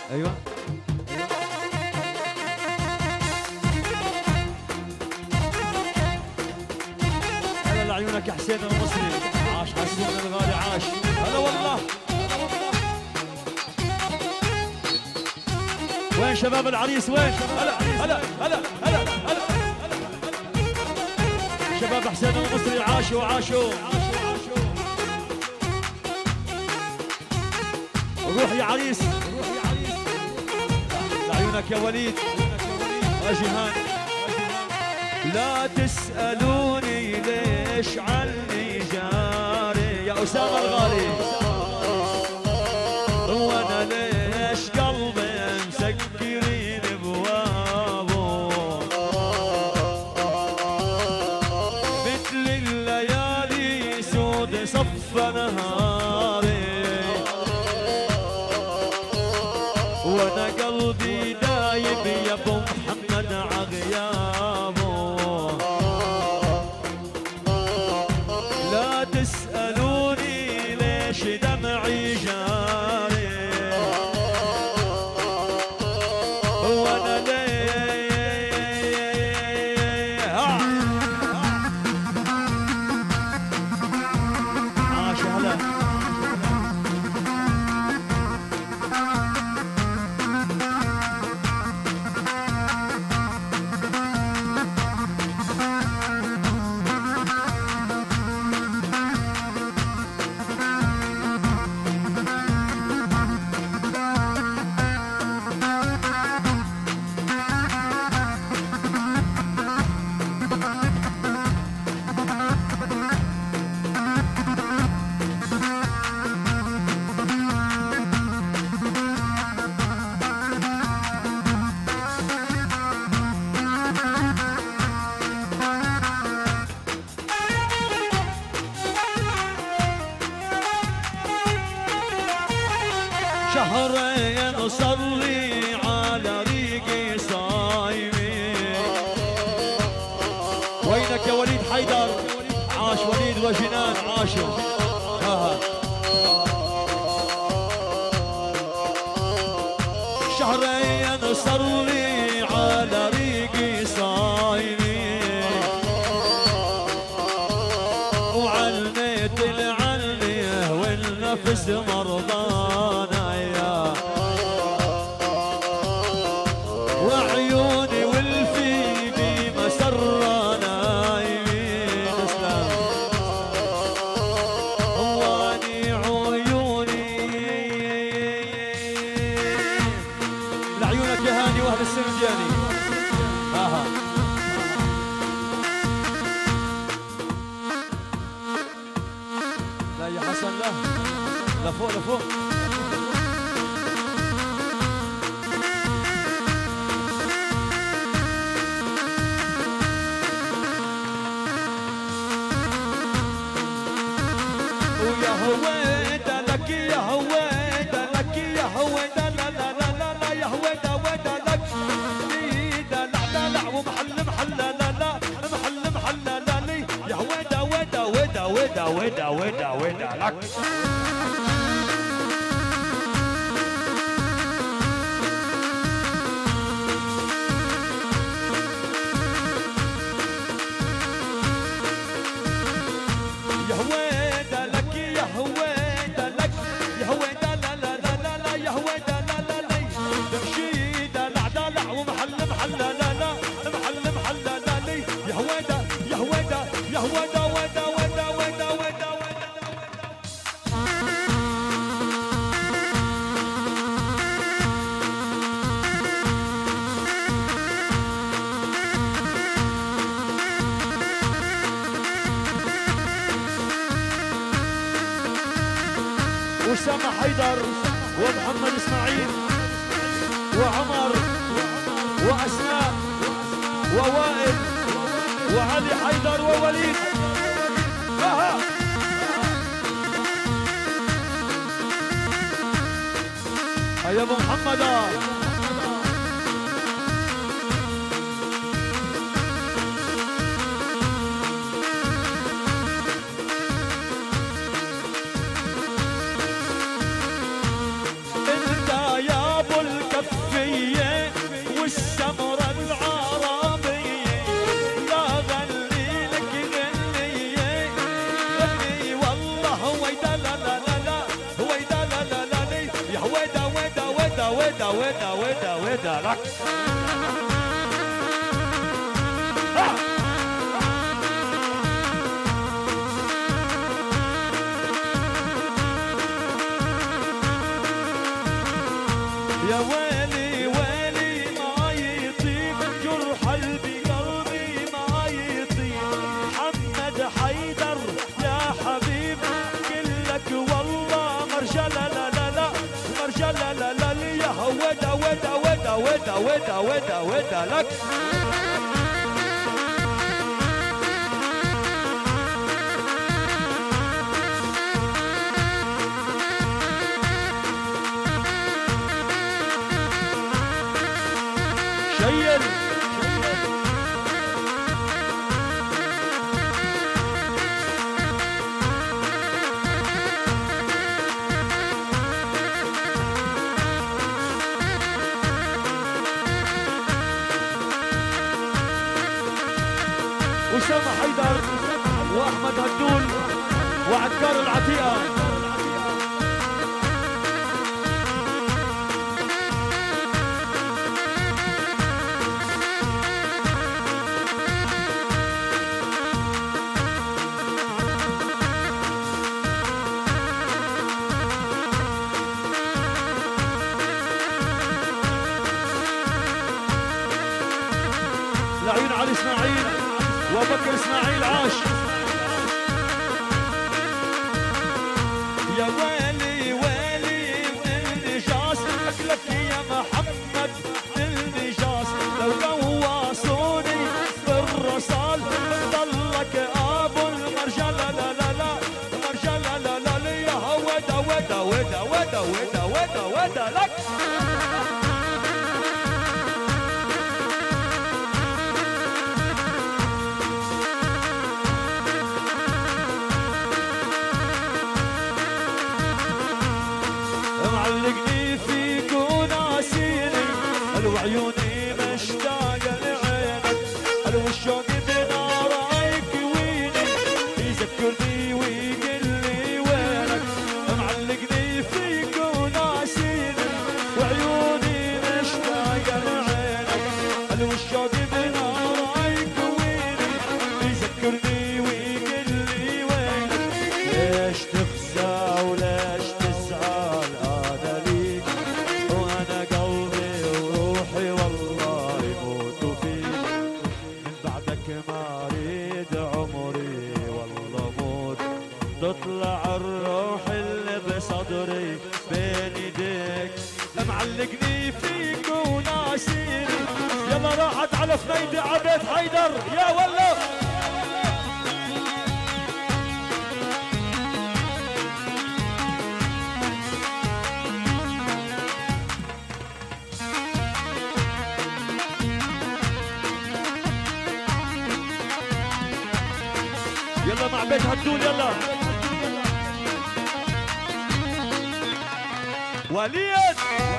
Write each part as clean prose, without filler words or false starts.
ايوه هلا لعيونك يا حسين المصري، عاش حسون الغالي عاش. هلا والله. وين شباب العريس وين؟ هلا هلا هلا هلا هلا شباب حسين المصري عاشوا عاشوا. روح يا عريس لعيونك يا وليد يا جيهان. لا تسألوني ليش عني جاري يا أسامة الغالي، وانا ليش قلبي مسكرين بوابه، مثل الليالي سود صف نهاري، وانا قلبي دايب يا ابو محمد عغيابه. لا تسألوني ليش دمعي جاري، وانا ليه عاش. هلا شهرين أصلي على ريقي صايمي. وينك يا وليد حيدر؟ عاش وليد وجنان عاشوا. شهرين أصلي على ريقي صايمي، وعلميت العلمي والنفس مرضانا، وعيوني والفيدي مسرانا يمين اسلام، واني عيوني لعيونك يا هاني واهل السندياني. لا يا حسن لا لفوق لفوق. ويا هويدا لك يا هويدا لك يا هويدا لا لا لا لا لا يا هويدا ويدا لك ايدا لا لا لا ومحل محل لا لا محل محل لا لي يا هويدا ويدا ويدا ويدا ويدا ويدا ويدا لك. يا هويدا لك يا هويدا لك يا هويدا لا لا لا لا لا يا هويدا لا لا لا تمشيدا لا دلع ومحل محل لا لا محل محل لا لي يا هويدا يا هويدا يا هويدا ويدا ويدا ويدا ويدا ويدا. أسامة حيدر ومحمد إسماعيل وعمر وأسماء ووائل وعلي حيدر ووليد. يا ابو محمد انت يا ابو ودا لك. يا ويلي ويلي ما يطيب جرح قلبي ما يطيب. محمد حيدر يا حبيب كلك والله مرجلة لا لا لا مرجلة لا لا يا ودا لك. شيل أسامة حيدر وأحمد هدول وعكار العتيقة. لعيون علي اسماعيل وبكر اسماعيل عاش. يا ويلي ويلي النجاس اكلك يا محمد النجاس. لو قواصوني بالرصال ضلك ابو المرجله لا لا لا مرجله لا لا لا يا ودا لك. معلقني فيك وناسيني وعيوني مشتاقة لعينك والشوق بنارك يكويني يذكرني ويقول لي وينك. معلقني فيك وناسيني وعيوني مشتاقة لعينك والشوق بنارك يكويني يذكرني ويقول لي وينك. ليش تخزى وليش تزعل أنا ليك وأنا قلبي وروحي والله يموت فيك. من بعدك ما أريد عمري والله موت. تطلع الروح اللي بصدري بين ايديك. معلقني فيك وناسيني يلا راحت على فنيدي عبيد حيدر يا والله. يلا مع بيت هدول يلا. وليد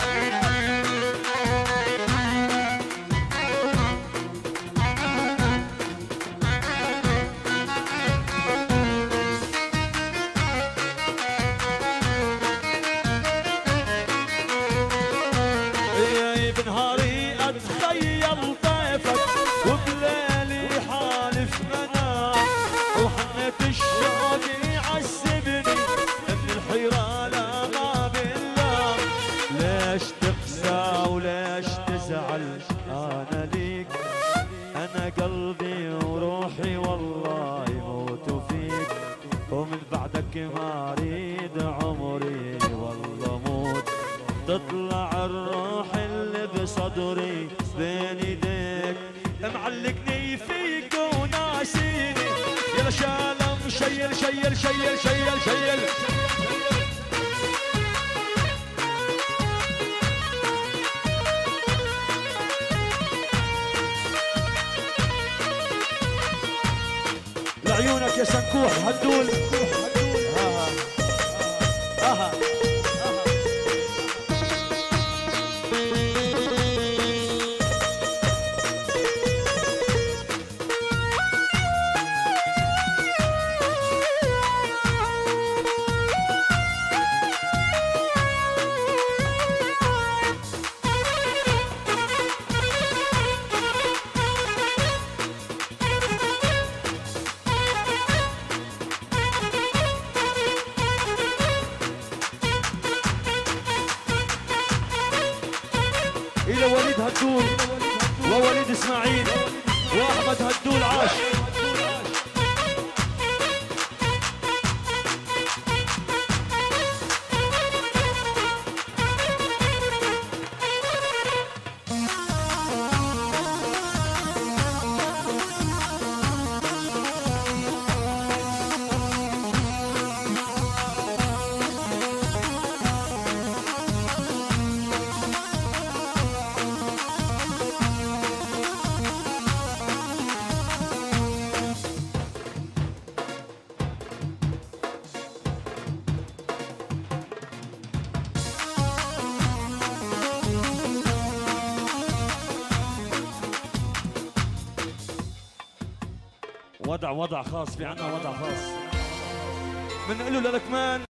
يا بنهاري اتخيل طيفك وبليلي حالف منام وحنيت الشوق يعذبني من الحيرة لا ما بالله. ليش تقسى وليش تزعل انا ليك. انا قلبي وروحي والله يموت فيك. ومن بعدك ما اريد عمري والله موت. تطلع الروح اللي بصدري بين ايديك. معلقني فيك وناسيني يلا شالم شيل شيل شيل شيل شيل. لعيونك يا سنكوح هدول. هدول ووليد اسماعيل واحمد هدول عاش. وضع خاص، في عنا وضع خاص بنقول له للكمان